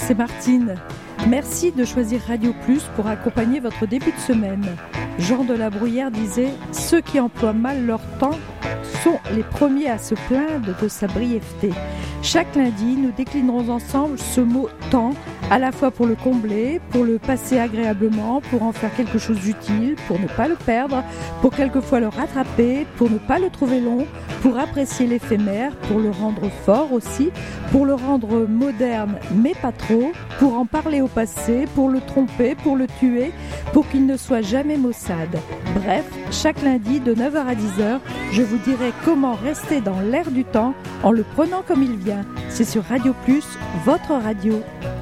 c'est Martine. Merci de choisir Radio Plus pour accompagner votre début de semaine. Jean de la Bruyère disait « Ceux qui emploient mal leur temps sont les premiers à se plaindre de sa brièveté ». Chaque lundi, nous déclinerons ensemble ce mot « temps », à la fois pour le combler, pour le passer agréablement, pour en faire quelque chose d'utile, pour ne pas le perdre, pour quelquefois le rattraper, pour ne pas le trouver long, pour apprécier l'éphémère, pour le rendre fort aussi, pour le rendre moderne mais pas trop, pour en parler au passé, pour le tromper, pour le tuer, pour qu'il ne soit jamais maussade. Bref, chaque lundi de 9h à 10h, je vous dirai comment rester dans l'air du temps en le prenant comme il vient. C'est sur Radio Plus, votre radio.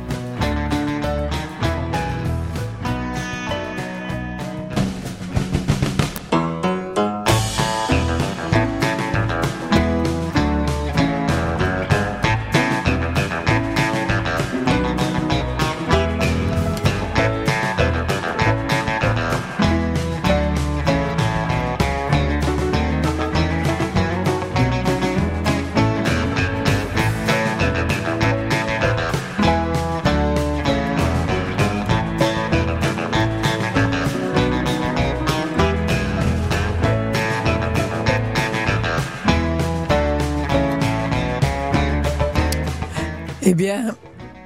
Eh bien,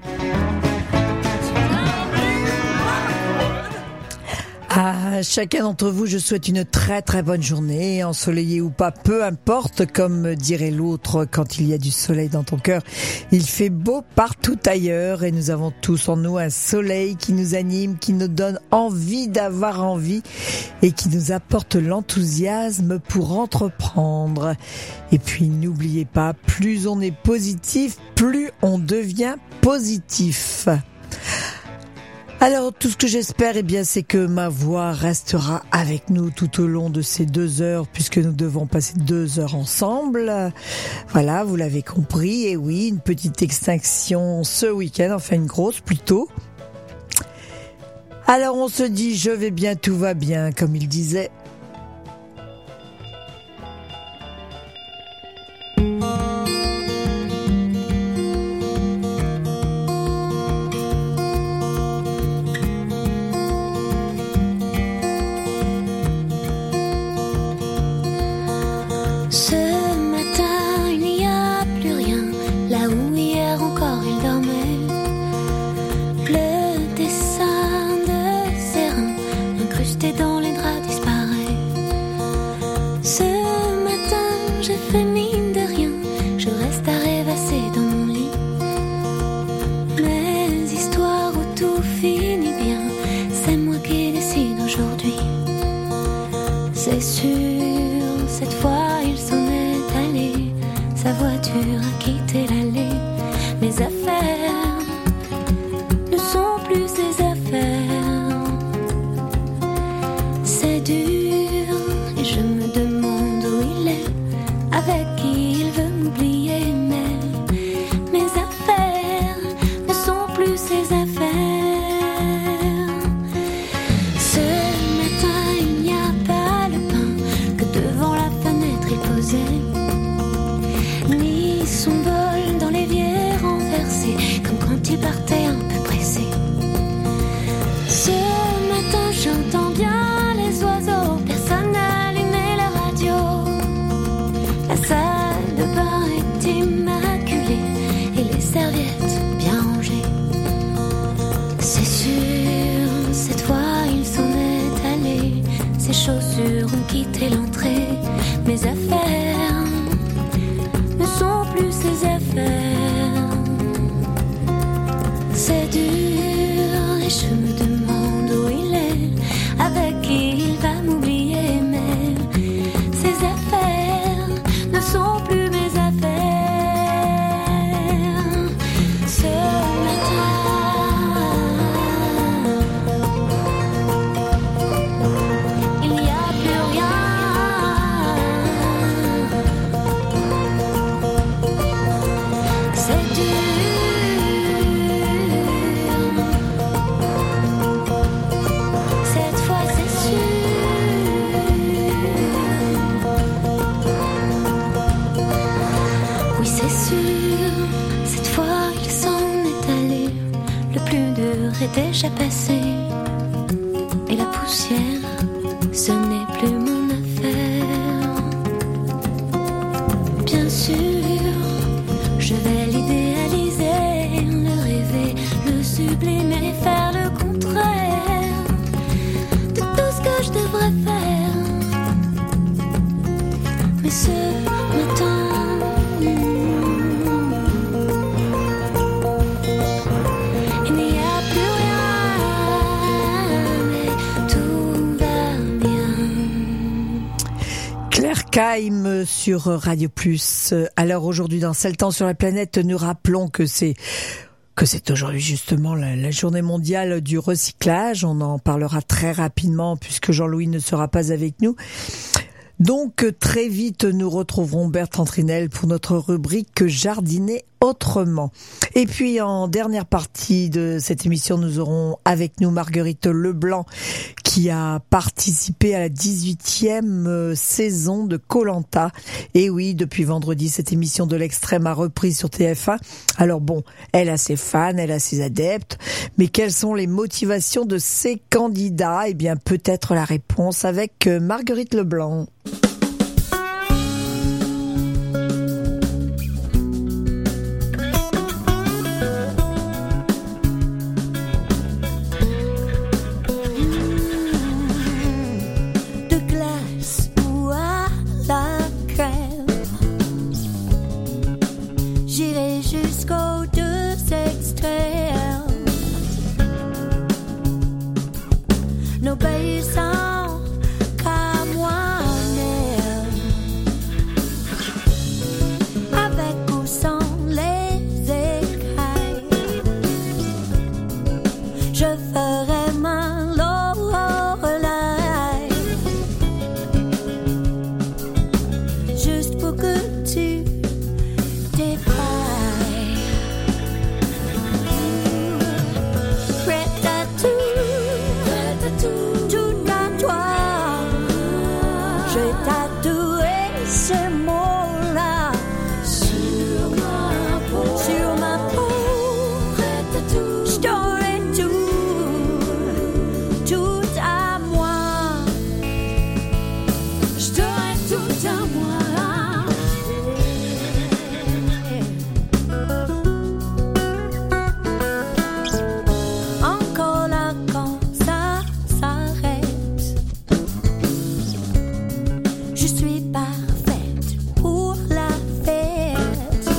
à chacun d'entre vous, je souhaite une très très bonne journée, ensoleillée ou pas, peu importe, comme dirait l'autre, quand il y a du soleil dans ton cœur, il fait beau partout ailleurs et nous avons tous en nous un soleil qui nous anime, qui nous donne envie d'avoir envie et qui nous apporte l'enthousiasme pour entreprendre. Et puis n'oubliez pas, plus on est positif, plus on devient positif. Alors tout ce que j'espère, eh bien, c'est que ma voix restera avec nous tout au long de ces 2 heures, puisque nous devons passer 2 heures ensemble. Voilà, vous l'avez compris. Et oui, une petite extinction ce week-end, enfin une grosse plutôt. Alors on se dit, je vais bien, tout va bien, comme il disait. est déjà passé et la poussière, ce n'est plus mon affaire. Bien sûr, je vais l'idéaliser, le rêver, le sublimer, faire le contraire de tout ce que je devrais faire. Mais ce matin, il n'y a plus rien, mais tout va bien. Claire Kaim sur Radio Plus. Alors aujourd'hui dans C'est le temps sur la planète, nous rappelons que c'est aujourd'hui justement la journée mondiale du recyclage. On en parlera très rapidement puisque Jean-Louis ne sera pas avec nous. Donc très vite nous retrouverons Bertrand Trinel pour notre rubrique Jardiner autrement. Et puis en dernière partie de cette émission, nous aurons avec nous Marguerite Leblanc qui a participé à la 18e saison de Koh-Lanta. Et oui, depuis vendredi, cette émission de l'extrême a repris sur TF1. Alors bon, elle a ses fans, elle a ses adeptes, mais quelles sont les motivations de ces candidats ? Eh bien peut-être la réponse avec Marguerite Leblanc. N'obéissant qu'à moi-même, avec ou sans les écailles, je ferai ma Lorelai, juste pour que tu défailles. Ces mots-là sur ma peau, prête à tout, je t'aurai tout à moi, je t'aurai tout à moi. Encore là quand ça s'arrête, je suis pas pour la fête,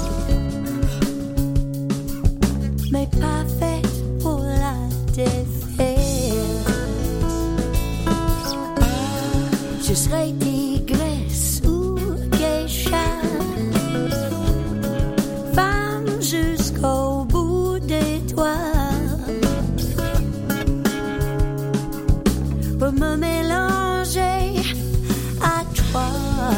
mais pas faite pour la défaite. Je serai tigresse ou geisha, femme jusqu'au bout des doigts, pour me mélanger à toi.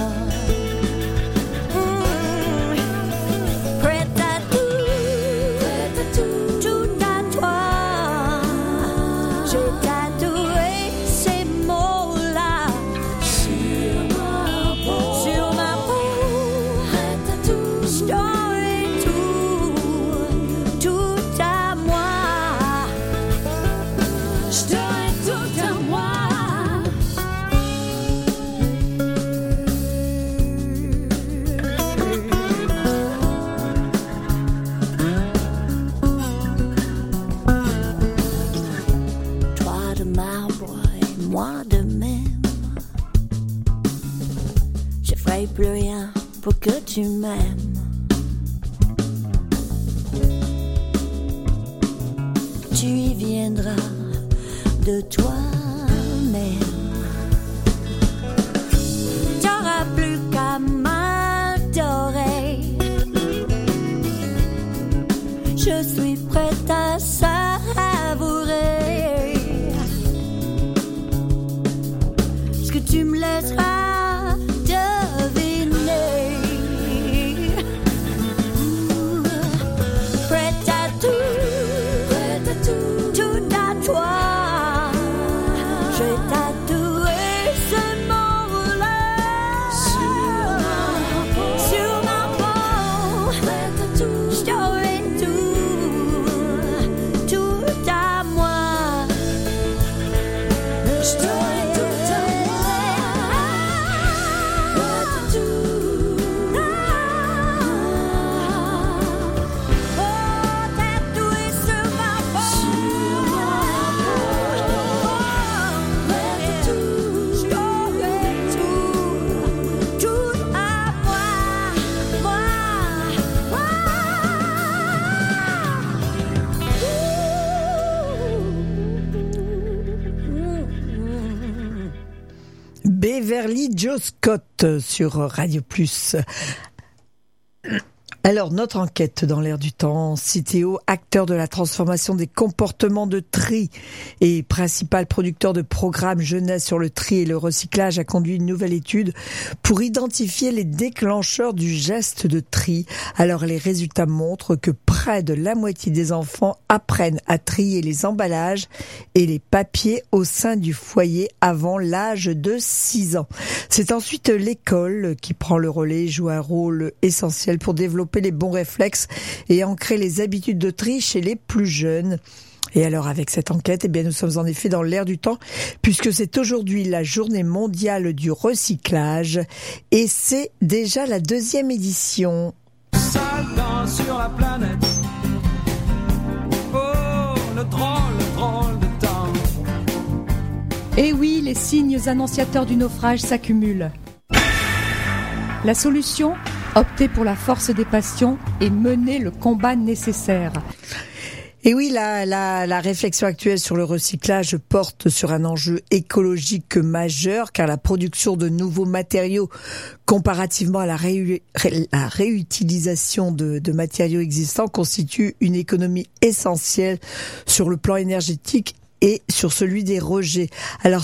Plus rien pour que tu m'aimes. Tu y viendras de toi-même. T'auras plus qu'à m'adorer. Je suis prête à savourer ce que tu me laisseras. Sur ma peau, prête à tout, Charlie Joe Scott sur Radio Plus. Alors, notre enquête dans l'air du temps, Citeo, acteur de la transformation des comportements de tri et principal producteur de programmes jeunesse sur le tri et le recyclage, a conduit une nouvelle étude pour identifier les déclencheurs du geste de tri. Alors, les résultats montrent que près de la moitié des enfants apprennent à trier les emballages et les papiers au sein du foyer avant l'âge de 6 ans. C'est ensuite l'école qui prend le relais et joue un rôle essentiel pour développer les bons réflexes et ancrer les habitudes de tri chez les plus jeunes. Et alors avec cette enquête, eh bien nous sommes en effet dans l'air du temps puisque c'est aujourd'hui la journée mondiale du recyclage et c'est déjà la 2e édition. Sale temps sur la planète. Oh, le drôle de temps. Et oui, les signes annonciateurs du naufrage s'accumulent. La solution ? Opter pour la force des passions et mener le combat nécessaire. Et oui, la réflexion actuelle sur le recyclage porte sur un enjeu écologique majeur, car la production de nouveaux matériaux, comparativement à la réutilisation de matériaux existants, constitue une économie essentielle sur le plan énergétique et sur celui des rejets. Alors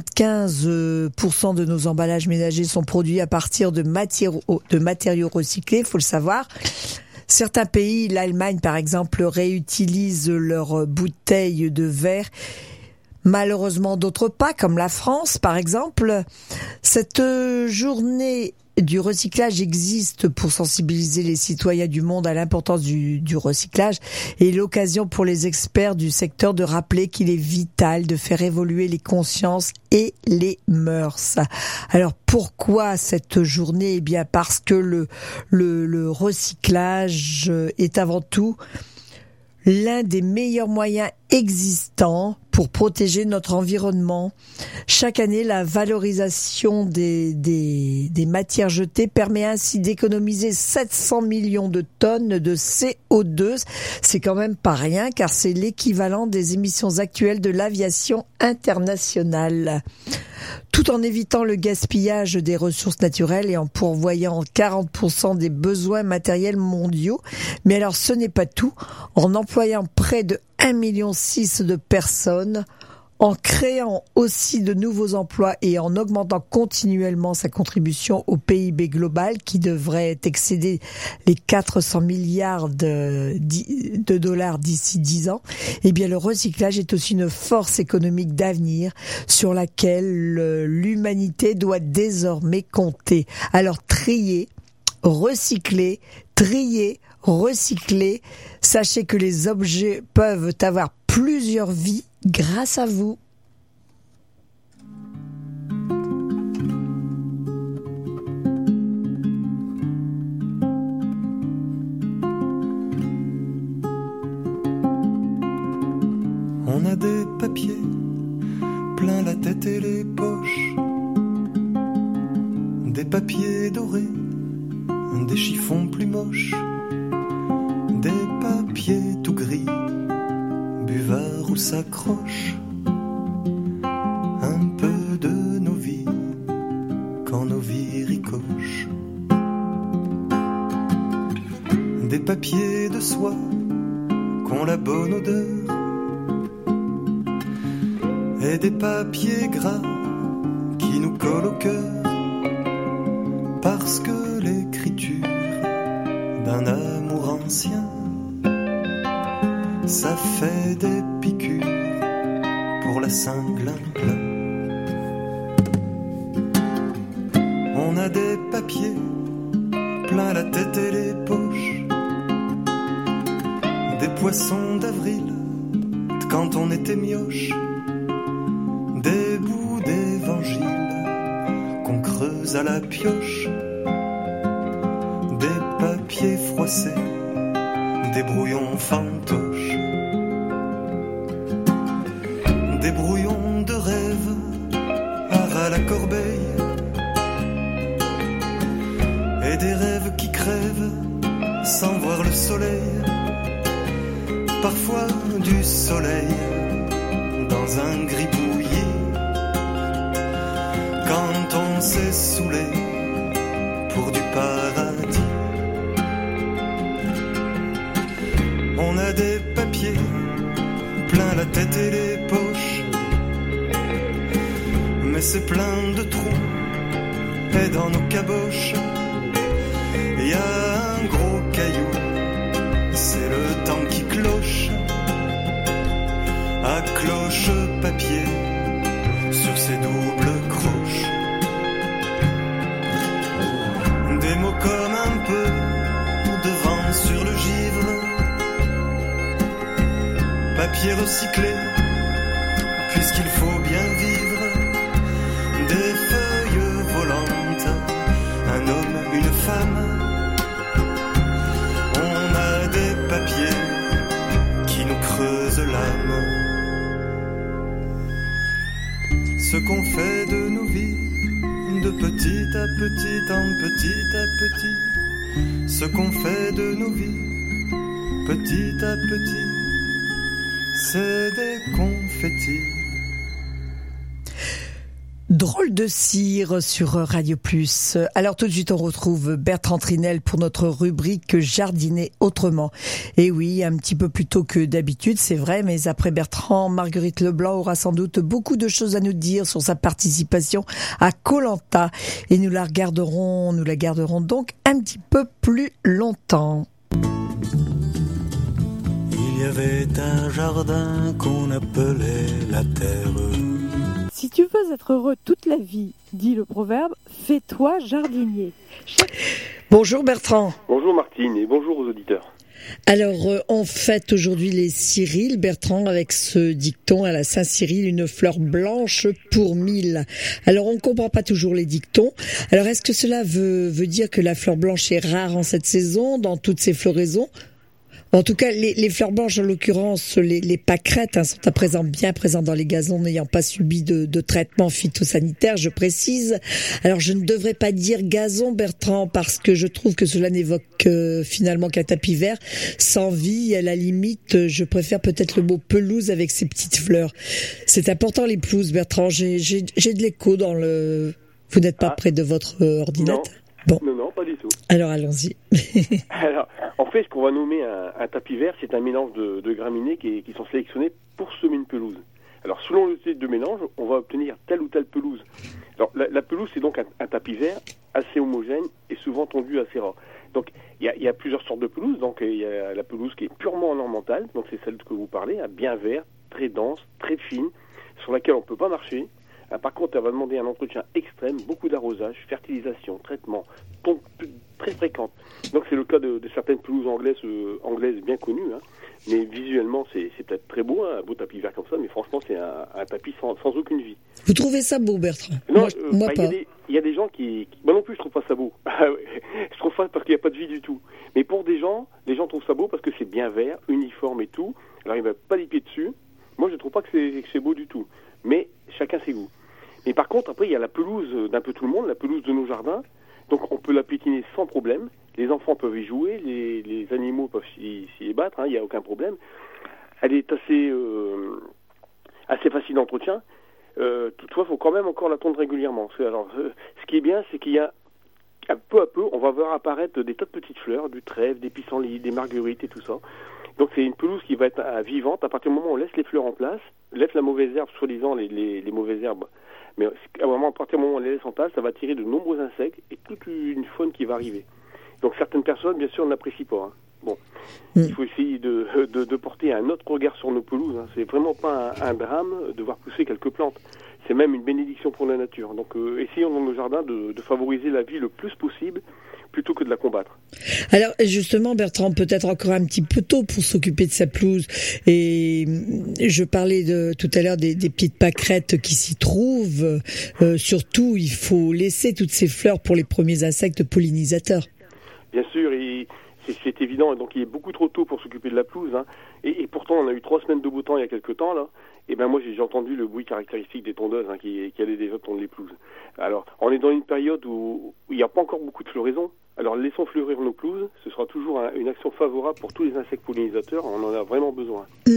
75% de nos emballages ménagers sont produits à partir de matériaux recyclés, faut le savoir. Certains pays, l'Allemagne par exemple, réutilisent leurs bouteilles de verre. Malheureusement, d'autres pas, comme la France par exemple. Cette journée du recyclage existe pour sensibiliser les citoyens du monde à l'importance du recyclage et l'occasion pour les experts du secteur de rappeler qu'il est vital de faire évoluer les consciences et les mœurs. Alors pourquoi cette journée ? Eh bien parce que le recyclage est avant tout l'un des meilleurs moyens existants pour protéger notre environnement. Chaque année, la valorisation des matières jetées permet ainsi d'économiser 700 millions de tonnes de CO2. C'est quand même pas rien, car c'est l'équivalent des émissions actuelles de l'aviation internationale. Tout en évitant le gaspillage des ressources naturelles et en pourvoyant 40% des besoins matériels mondiaux. Mais alors ce n'est pas tout. En employant près de 1,6 million de personnes, en créant aussi de nouveaux emplois et en augmentant continuellement sa contribution au PIB global qui devrait excéder les 400 milliards de dollars d'ici 10 ans, eh bien le recyclage est aussi une force économique d'avenir sur laquelle l'humanité doit désormais compter. Alors trier, recycler, sachez que les objets peuvent avoir plusieurs vies grâce à vous. On a des papiers plein la tête et les poches, des papiers dorés, des chiffons plus moches, des papiers tout gris, buvard où s'accroche un peu de nos vies quand nos vies ricochent. Des papiers de soie qu'ont la bonne odeur et des papiers gras qui nous collent au cœur parce que l'écriture d'un amour ancien, ça fait des piqûres pour la Saint-Glinglin. On a des papiers plein la tête et les poches, des poissons d'avril quand on était mioche, des bouts d'évangile qu'on creuse à la pioche, des papiers froissés, des brouillons fantoches, des brouillons de rêve à ras la corbeille, et des rêves qui crèvent sans voir le soleil, parfois du soleil dans un gris bouilli, quand on s'est saoulé pour du paradis. On a des papiers plein la tête et les poches, mais c'est plein de trous et dans nos caboches il y a un gros caillou, c'est le temps qui cloche. À cloche-papier sur ses doubles croches. Des mots comme un peu de vent sur le givre, papier recyclé, puisqu'il faut bien vivre. Des feuilles volantes, un homme, une femme. On a des papiers qui nous creusent l'âme. Ce qu'on fait de nos vies, de petit à petit, en petit à petit. Ce qu'on fait de nos vies, petit à petit, c'est des confettis. Drôle de cire sur Radio Plus. Alors tout de suite on retrouve Bertrand Trinel pour notre rubrique Jardiner autrement. Et oui, un petit peu plus tôt que d'habitude, c'est vrai, mais après Bertrand, Marguerite Leblanc aura sans doute beaucoup de choses à nous dire sur sa participation à Koh-Lanta. Et nous la garderons donc un petit peu plus longtemps. Il y avait un jardin qu'on appelait la terre. Si tu veux être heureux toute la vie, dit le proverbe, fais-toi jardinier. Bonjour Bertrand. Bonjour Martine et bonjour aux auditeurs. Alors, on fête aujourd'hui les Cyrils, Bertrand, avec ce dicton à la Saint-Cyril, une fleur blanche pour 1000. Alors, on ne comprend pas toujours les dictons. Alors, est-ce que cela veut dire que la fleur blanche est rare en cette saison, dans toutes ses floraisons ? En tout cas, les fleurs blanches, en l'occurrence, les pâquerettes sont à présent bien présentes dans les gazons, n'ayant pas subi de traitement phytosanitaire, je précise. Alors, je ne devrais pas dire gazon, Bertrand, parce que je trouve que cela n'évoque finalement qu'un tapis vert, sans vie. À la limite, je préfère peut-être le mot pelouse avec ses petites fleurs. C'est important, les pelouses, Bertrand. J'ai de l'écho dans le... Vous n'êtes pas près de votre ordinateur ? Bon. Non, pas du tout. Alors, allons-y. Alors, en fait, ce qu'on va nommer un tapis vert, c'est un mélange de graminées qui sont sélectionnés pour semer une pelouse. Alors, selon le type de mélange, on va obtenir telle ou telle pelouse. Alors, la pelouse, c'est donc un tapis vert assez homogène et souvent tondu assez ras. Donc, il y a plusieurs sortes de pelouses. Donc, il y a la pelouse qui est purement ornementale, donc c'est celle que vous parlez, bien verte, très dense, très fine, sur laquelle on ne peut pas marcher. Par contre, elle va demander un entretien extrême, beaucoup d'arrosage, fertilisation, traitement, tonte très fréquente. Donc c'est le cas de certaines pelouses anglaises bien connues, hein. Mais visuellement c'est peut-être très beau, hein, un beau tapis vert comme ça, mais franchement c'est un tapis sans aucune vie. Vous trouvez ça beau, Bertrand ? Non, moi pas. Il y a des gens qui... Moi non plus je trouve pas ça beau. Je trouve ça parce qu'il n'y a pas de vie du tout. Mais pour des gens, les gens trouvent ça beau parce que c'est bien vert, uniforme et tout. Alors il ne va pas les pieds dessus. Moi je ne trouve pas que c'est beau du tout. Mais chacun ses goûts. Et par contre, après, il y a la pelouse d'un peu tout le monde, la pelouse de nos jardins. Donc, on peut la piétiner sans problème. Les enfants peuvent y jouer, les animaux peuvent s'y battre, hein, il n'y a aucun problème. Elle est assez facile d'entretien. Toutefois, il faut quand même encore la tondre régulièrement. Alors, ce qui est bien, c'est qu'il y a, peu à peu, on va voir apparaître des tas de petites fleurs, du trèfle, des pissenlits, des marguerites et tout ça. Donc, c'est une pelouse qui va être vivante à partir du moment où on laisse les fleurs en place, laisse la mauvaise herbe, soi-disant les mauvaises herbes. Mais vraiment, à partir du moment où on les laisse en place, ça va attirer de nombreux insectes et toute une faune qui va arriver. Donc certaines personnes, bien sûr, ne l'apprécient pas. Hein. Bon, il faut essayer de porter un autre regard sur nos pelouses. Hein. C'est vraiment pas un drame de voir pousser quelques plantes. C'est même une bénédiction pour la nature. Donc essayons dans nos jardins de favoriser la vie le plus possible, plutôt que de la combattre. Alors justement, Bertrand, peut-être encore un petit peu tôt pour s'occuper de sa pelouse. Et je parlais tout à l'heure des petites pâquerettes qui s'y trouvent. Surtout, il faut laisser toutes ces fleurs pour les premiers insectes pollinisateurs. Bien sûr, c'est évident. Donc il est beaucoup trop tôt pour s'occuper de la pelouse. Hein. Et pourtant, on a eu 3 semaines de beau temps il y a quelques temps là. Et ben moi j'ai entendu le bruit caractéristique des tondeuses qui allaient déjà tondre les pelouses. Alors on est dans une période où il n'y a pas encore beaucoup de floraison. Alors laissons fleurir nos pelouses, ce sera toujours une action favorable pour tous les insectes pollinisateurs, on en a vraiment besoin.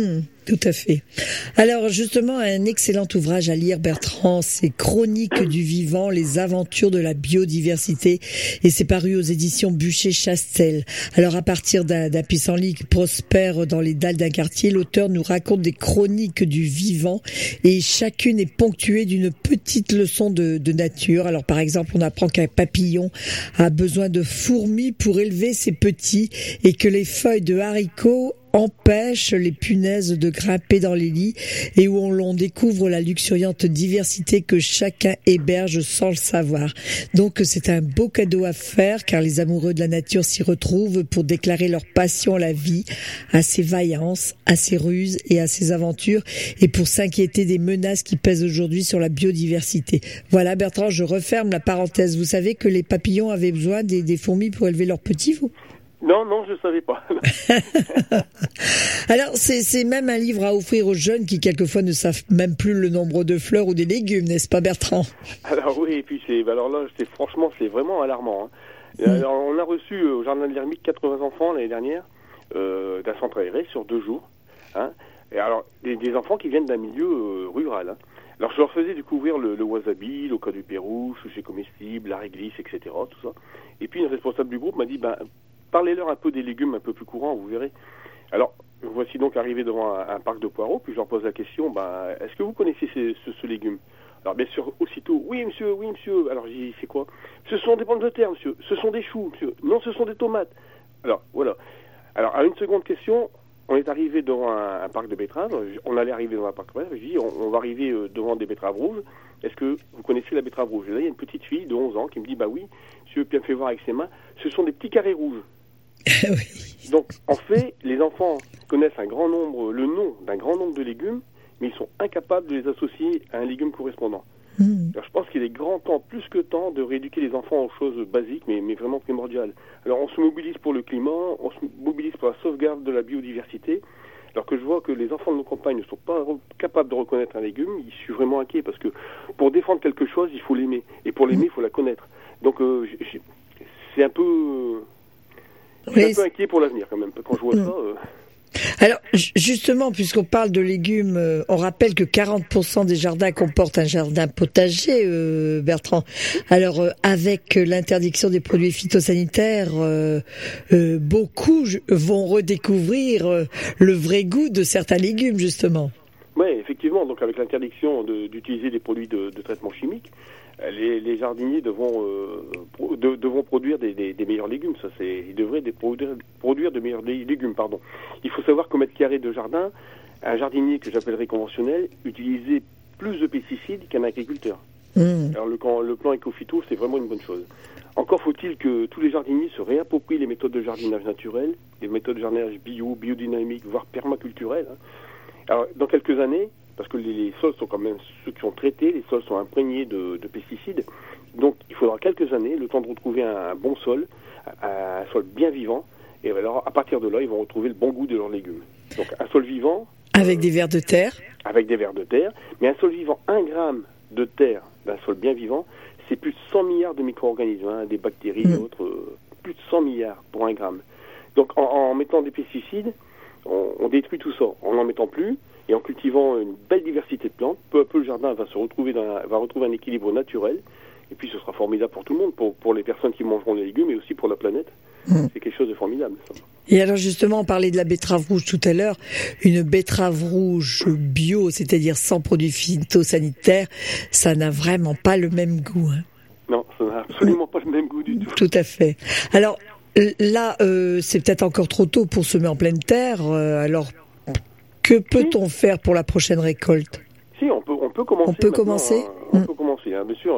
Tout à fait. Alors justement, un excellent ouvrage à lire, Bertrand, c'est Chroniques du vivant, les aventures de la biodiversité, et c'est paru aux éditions Buchet-Chastel. Alors à partir d'un pissenlit qui prospère dans les dalles d'un quartier, l'auteur nous raconte des chroniques du vivant, et chacune est ponctuée d'une petite leçon de nature. Alors par exemple, on apprend qu'un papillon a besoin de fourmis pour élever ses petits, et que les feuilles de haricots empêche les punaises de grimper dans les lits, et où l'on découvre la luxuriante diversité que chacun héberge sans le savoir. Donc c'est un beau cadeau à faire, car les amoureux de la nature s'y retrouvent pour déclarer leur passion à la vie, à ses vaillances, à ses ruses et à ses aventures, et pour s'inquiéter des menaces qui pèsent aujourd'hui sur la biodiversité. Voilà, Bertrand, je referme la parenthèse. Vous savez que les papillons avaient besoin des fourmis pour élever leurs petits, vous ? Non, je savais pas. Alors, c'est même un livre à offrir aux jeunes qui, quelquefois, ne savent même plus le nombre de fleurs ou des légumes, n'est-ce pas, Bertrand? Alors oui, et puis alors là, franchement, c'est vraiment alarmant. Hein. Alors, on a reçu au Jardin de l'Ermite 80 enfants l'année dernière, d'un centre aéré sur 2 jours. Hein. Et alors, des enfants qui viennent d'un milieu rural. Hein. Alors, je leur faisais découvrir le wasabi, l'oca du Pérou, sushi comestible, la réglisse, etc., tout ça. Et puis, une responsable du groupe m'a dit, parlez-leur un peu des légumes un peu plus courants, vous verrez. Alors, voici donc arrivé devant un parc de poireaux, puis je leur pose la question, est-ce que vous connaissez ce légume? Alors, bien sûr, aussitôt, oui, monsieur. Alors, j'ai dit, c'est quoi? Ce sont des pommes de terre, monsieur. Ce sont des choux, monsieur. Non, ce sont des tomates. Alors, voilà. Alors, à une seconde question, on est arrivé devant un parc de betteraves. On allait arriver devant un parc de betteraves. Je dis, on va arriver devant des betteraves rouges. Est-ce que vous connaissez la betterave rouge? Et là, il y a une petite fille de 11 ans qui me dit, oui, monsieur, bien fait voir avec ses mains, ce sont des petits carrés rouges. Oui. Donc, en fait, les enfants connaissent le nom d'un grand nombre de légumes, mais ils sont incapables de les associer à un légume correspondant. Alors, je pense qu'il est grand temps, plus que temps, de rééduquer les enfants aux choses basiques, mais vraiment primordiales. Alors, on se mobilise pour le climat, on se mobilise pour la sauvegarde de la biodiversité, alors que je vois que les enfants de nos campagnes ne sont pas capables de reconnaître un légume. Je suis vraiment inquiet, parce que pour défendre quelque chose, il faut l'aimer. Et pour l'aimer, il faut la connaître. Donc, c'est un peu... Je suis un peu inquiet pour l'avenir quand même, quand je vois ça. Alors, justement, puisqu'on parle de légumes, on rappelle que 40% des jardins comportent un jardin potager, Bertrand. Alors, avec l'interdiction des produits phytosanitaires, beaucoup vont redécouvrir le vrai goût de certains légumes, justement. Oui, effectivement. Donc, avec l'interdiction d'utiliser des produits de traitement chimique, les jardiniers devront produire des meilleurs légumes. Ils devraient produire de meilleurs légumes. Il faut savoir qu'au mètre carré de jardin, un jardinier que j'appellerais conventionnel utilisait plus de pesticides qu'un agriculteur. Alors le plan éco-phyto, c'est vraiment une bonne chose. Encore faut-il que tous les jardiniers se réapproprient les méthodes de jardinage naturel, les méthodes de jardinage biodynamique, voire permaculturel. Hein. Alors dans quelques années, parce que les sols sont quand même ceux qui sont traités, les sols sont imprégnés de pesticides. Donc il faudra quelques années, le temps de retrouver un bon sol, un sol bien vivant. Et alors à partir de là, ils vont retrouver le bon goût de leurs légumes. Donc un sol vivant... Avec des vers de terre. Avec des vers de terre. Mais un sol vivant, 1 gramme de terre d'un sol bien vivant, c'est plus de 100 milliards de micro-organismes, des bactéries et autres. Plus de 100 milliards pour 1 gramme. Donc en mettant des pesticides, on détruit tout ça. En n'en mettant plus... Et en cultivant une belle diversité de plantes, peu à peu le jardin va retrouver un équilibre naturel. Et puis ce sera formidable pour tout le monde, pour les personnes qui mangeront les légumes, mais aussi pour la planète. C'est quelque chose de formidable, ça. Et alors justement, on parlait de la betterave rouge tout à l'heure. Une betterave rouge bio, c'est-à-dire sans produits phytosanitaires, ça n'a vraiment pas le même goût. Hein. Non, ça n'a absolument pas le même goût du tout. Tout à fait. Alors là, c'est peut-être encore trop tôt pour semer en pleine terre. Alors, que peut-on faire pour la prochaine récolte? Si, on peut commencer. On peut commencer. On peut commencer, bien sûr.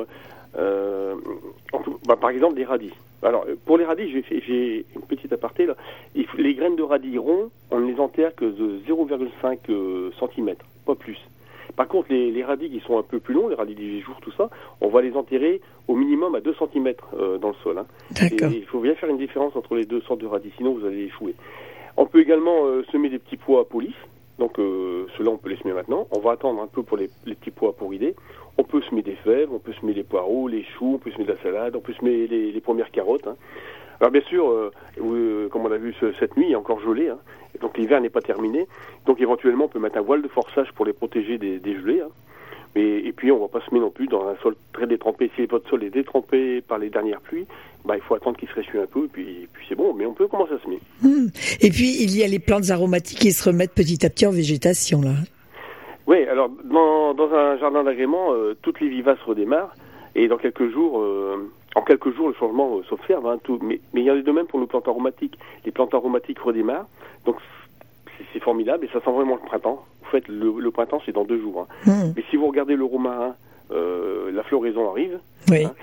Par exemple, des radis. Alors, pour les radis, j'ai une petite aparté là. Les graines de radis ronds, on ne les enterre que de 0,5 cm, pas plus. Par contre, les radis qui sont un peu plus longs, les radis du jour, tout ça, on va les enterrer au minimum à 2 cm dans le sol. Hein. D'accord. Et il faut bien faire une différence entre les deux sortes de radis, sinon vous allez échouer. On peut également semer des petits pois à police. Donc ceux-là, on peut les semer maintenant. On va attendre un peu pour les petits pois pour rider. On peut semer des fèves, on peut semer les poireaux, les choux, on peut semer de la salade, on peut semer les premières carottes. Hein. Alors bien sûr, comme on a vu cette nuit, il y a encore gelé, hein. Donc l'hiver n'est pas terminé. Donc éventuellement, on peut mettre un voile de forçage pour les protéger des gelées. Hein. Et puis, on ne va pas semer non plus dans un sol très détrempé. Si votre sol est détrempé par les dernières pluies, il faut attendre qu'il se ressuie un peu, et puis c'est bon. Mais on peut commencer à semer. Et puis, il y a les plantes aromatiques qui se remettent petit à petit en végétation, là. Oui, alors, dans un jardin d'agrément, toutes les vivaces redémarrent. Et dans quelques jours... En quelques jours, le changement s'observe, hein, tout. Mais il y en a de même pour nos plantes aromatiques. Les plantes aromatiques redémarrent, donc c'est formidable et ça sent vraiment le printemps. En fait, le printemps, c'est dans 2 jours. Hein. Mais si vous regardez le romarin, la floraison arrive. Oui. Hein,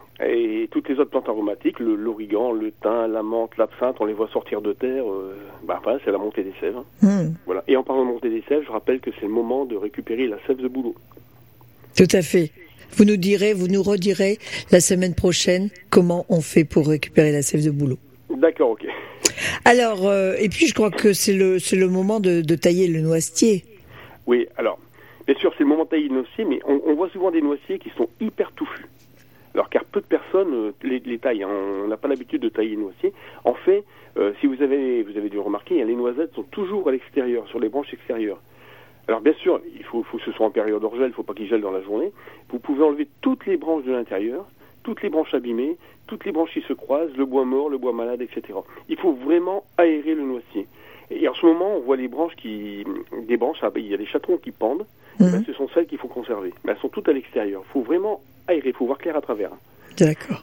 et toutes les autres plantes aromatiques, l'origan, le thym, la menthe, l'absinthe, on les voit sortir de terre. Après, c'est la montée des sèves. Hein. Voilà. Et en parlant de montée des sèves, je rappelle que c'est le moment de récupérer la sève de bouleau. Tout à fait. Vous nous redirez la semaine prochaine comment on fait pour récupérer la sève de bouleau. D'accord, ok. Alors, et puis je crois que c'est le moment de tailler le noisetier. Oui, alors, bien sûr, c'est le moment de tailler le noisetier, mais on voit souvent des noisetiers qui sont hyper touffus. Alors, car peu de personnes les taillent, hein. On n'a pas l'habitude de tailler les noisetiers. En fait, si vous avez dû remarquer, les noisettes sont toujours à l'extérieur, sur les branches extérieures. Alors bien sûr, il faut que ce soit en période hors gel, il ne faut pas qu'il gèle dans la journée. Vous pouvez enlever toutes les branches de l'intérieur, toutes les branches abîmées, toutes les branches qui se croisent, le bois mort, le bois malade, etc. Il faut vraiment aérer le noisetier. Et en ce moment, on voit les branches il y a des chatrons qui pendent, ce sont celles qu'il faut conserver. Mais elles sont toutes à l'extérieur. Il faut vraiment aérer, il faut voir clair à travers. D'accord.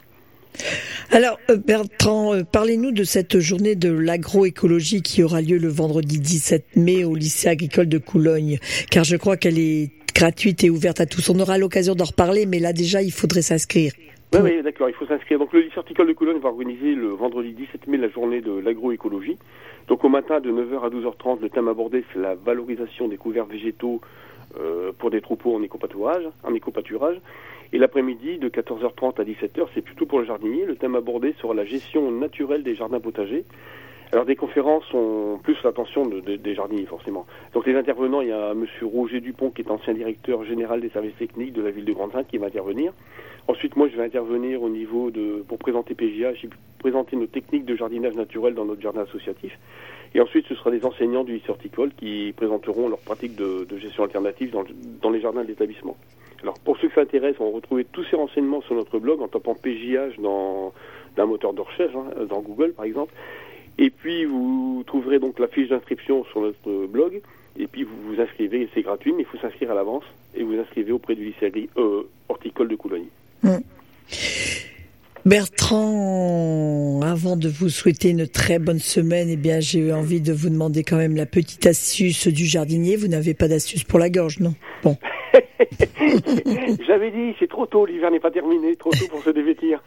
Alors Bertrand, parlez-nous de cette journée de l'agroécologie qui aura lieu le vendredi 17 mai au lycée agricole de Coulogne, car je crois qu'elle est gratuite et ouverte à tous. On aura l'occasion d'en reparler, mais là déjà il faudrait s'inscrire. Oui, d'accord, il faut s'inscrire. Donc le lycée horticole de Coulogne va organiser le vendredi 17 mai la journée de l'agroécologie. Donc au matin de 9h à 12h30, le thème abordé c'est la valorisation des couverts végétaux pour des troupeaux en éco-pâturage. Et l'après-midi, de 14h30 à 17h, c'est plutôt pour le jardinier. Le thème abordé sera la gestion naturelle des jardins potagers. Alors, des conférences ont plus l'attention des jardiniers, forcément. Donc, les intervenants, il y a M. Roger Dupont, qui est ancien directeur général des services techniques de la ville de Grande-Synthe, qui va intervenir. Ensuite, moi, je vais intervenir pour présenter PJA, et présenter nos techniques de jardinage naturel dans notre jardin associatif. Et ensuite, ce sera des enseignants du lycée horticole qui présenteront leurs pratiques de gestion alternative dans les jardins de l'établissement. Alors, pour ceux que ça intéresse, on va retrouver tous ces renseignements sur notre blog en tapant PJH dans un moteur de recherche, hein, dans Google par exemple. Et puis, vous trouverez donc la fiche d'inscription sur notre blog. Et puis, vous vous inscrivez, c'est gratuit, mais il faut s'inscrire à l'avance. Et vous inscrivez auprès du lycée horticole de Coulogne. Bertrand, avant de vous souhaiter une très bonne semaine, j'ai envie de vous demander quand même la petite astuce du jardinier. Vous n'avez pas d'astuce pour la gorge, non? Bon. J'avais dit, c'est trop tôt, l'hiver n'est pas terminé, trop tôt pour se dévêtir.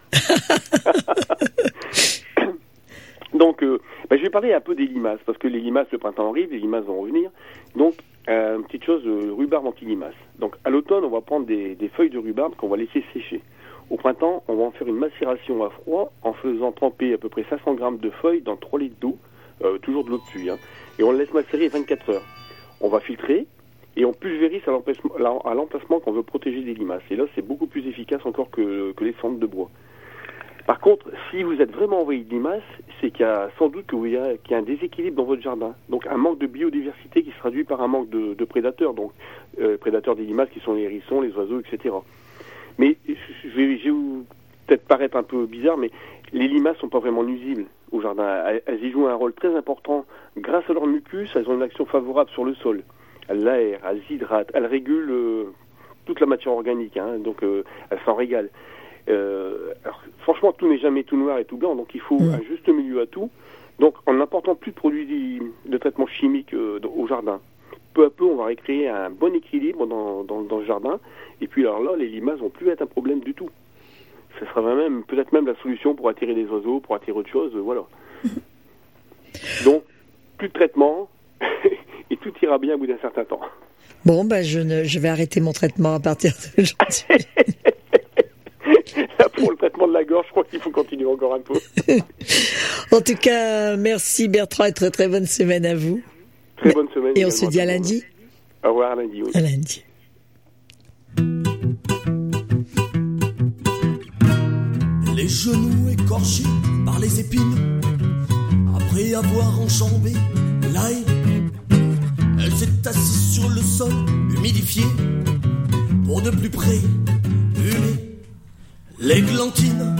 Donc, je vais parler un peu des limaces, parce que les limaces, le printemps arrive, les limaces vont revenir. Donc, une petite chose, rhubarbe anti-limaces. Donc, à l'automne, on va prendre des feuilles de rhubarbe qu'on va laisser sécher. Au printemps, on va en faire une macération à froid en faisant tremper à peu près 500 grammes de feuilles dans 3 litres d'eau, toujours de l'eau de pluie, hein, et on le laisse macérer 24 heures. On va filtrer et on pulvérise à l'emplacement qu'on veut protéger des limaces. Et là, c'est beaucoup plus efficace encore que les cendres de bois. Par contre, si vous êtes vraiment envahi de limaces, c'est qu'il y a sans doute qu'il y a un déséquilibre dans votre jardin. Donc un manque de biodiversité qui se traduit par un manque de prédateurs. Donc prédateurs des limaces qui sont les hérissons, les oiseaux, etc. Mais je vais peut-être paraître un peu bizarre, mais les limaces sont pas vraiment nuisibles au jardin. Elles y jouent un rôle très important. Grâce à leur mucus, elles ont une action favorable sur le sol. Elles l'aèrent, elles hydratent, elles régulent toute la matière organique, hein, donc elles s'en régalent. Alors, franchement, tout n'est jamais tout noir et tout blanc, donc il faut un juste milieu à tout. Donc, en n'apportant plus de produits de traitement chimique au jardin, peu à peu, on va recréer un bon équilibre dans le jardin. Et puis, alors là, les limaces vont plus être un problème du tout. Ce sera peut-être même la solution pour attirer des oiseaux, pour attirer autre chose, voilà. Donc, plus de traitement, et tout ira bien au bout d'un certain temps. Bon, je vais arrêter mon traitement à partir de aujourd'hui. Là, pour le traitement de la gorge, je crois qu'il faut continuer encore un peu. En tout cas, merci Bertrand et très très bonne semaine à vous. Très bonne semaine. Et on se dit à lundi. Au revoir, à lundi. Oui. À lundi. Les genoux écorchés par les épines. Après avoir enjambé la haie, elle s'est assise sur le sol humidifié pour de plus près humer l'églantine.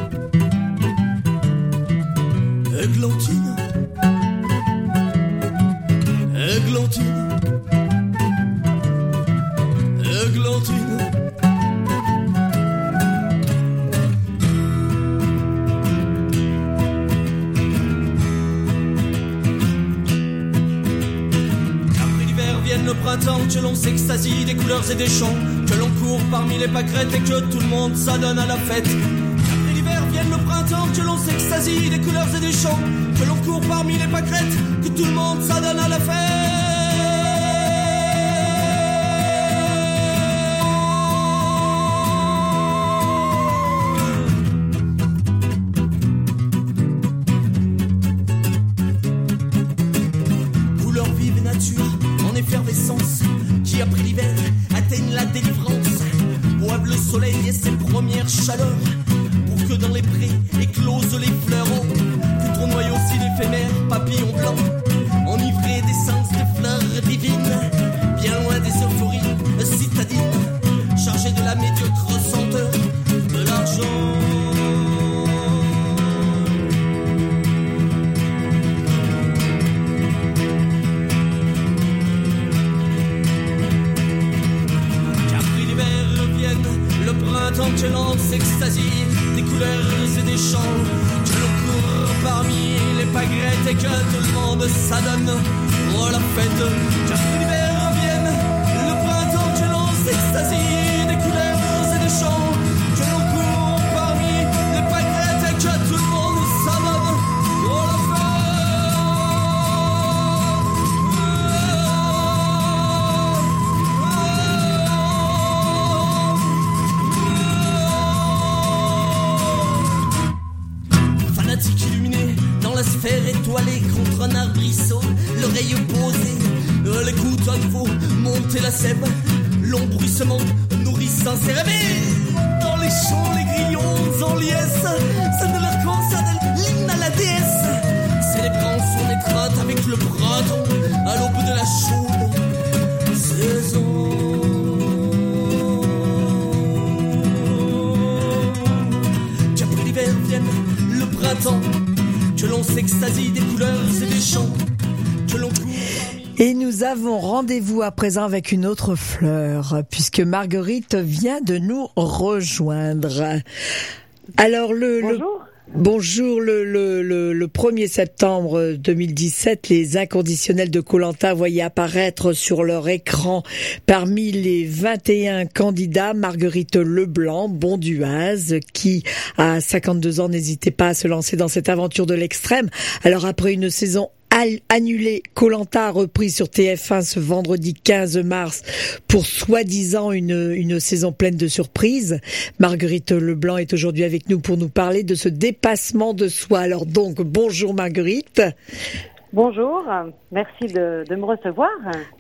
Églantine, églantine, églantine. Le printemps, que l'on s'extasie des couleurs et des chants, que l'on court parmi les pâquerettes et que tout le monde s'adonne à la fête. Qu'après l'hiver vienne le printemps, que l'on s'extasie des couleurs et des chants, que l'on court parmi les pâquerettes, que tout le monde s'adonne à la fête. Couleur vive et nature en effervescence, qui après l'hiver atteignent la délivrance, boivent le soleil et ses premières chaleurs, pour que dans les prés éclosent les fleurons, que tournoient aussi l'éphémère papillon blanc, enivré d'essence des fleurs divines, bien loin des euphories citadines, chargées de la médiocre senteur de l'argent. Que l'on s'extasie des couleurs et des chants, que l'on court parmi les pâquerettes et que tout le monde s'adonne pour la fête. Qu'après l'hiver vienne le printemps, que l'on s'extasie des couleurs et des chants, que l'on court parmi les pâquerettes et que tout le monde s'adonne pour la fête. Illuminé dans la sphère étoilée contre un arbrisseau, l'oreille posée, elle écoute à nouveau monter la sève, l'embruissement nourrissant ses rêves. Dans les champs, les grillons en liesse, c'est de leur concert l'hymne à la déesse, célébrant son étreinte avec le printemps à l'aube de la chaude saison. Qu'après l'hiver vienne le printemps, que l'on s'extasie des couleurs et des chants, que l'on court. Et nous avons rendez-vous à présent avec une autre fleur, puisque Marguerite vient de nous rejoindre. Alors Bonjour, le 1er septembre 2017, les inconditionnels de Koh-Lanta voyaient apparaître sur leur écran parmi les 21 candidats Marguerite Leblanc, Bonduaz, qui à 52 ans n'hésitait pas à se lancer dans cette aventure de l'extrême. Alors après une saison annulé, Koh-Lanta a repris sur TF1 ce vendredi 15 mars pour soi-disant une saison pleine de surprises. Marguerite Leblanc est aujourd'hui avec nous pour nous parler de ce dépassement de soi. Alors donc, bonjour Marguerite. Bonjour, merci de me recevoir.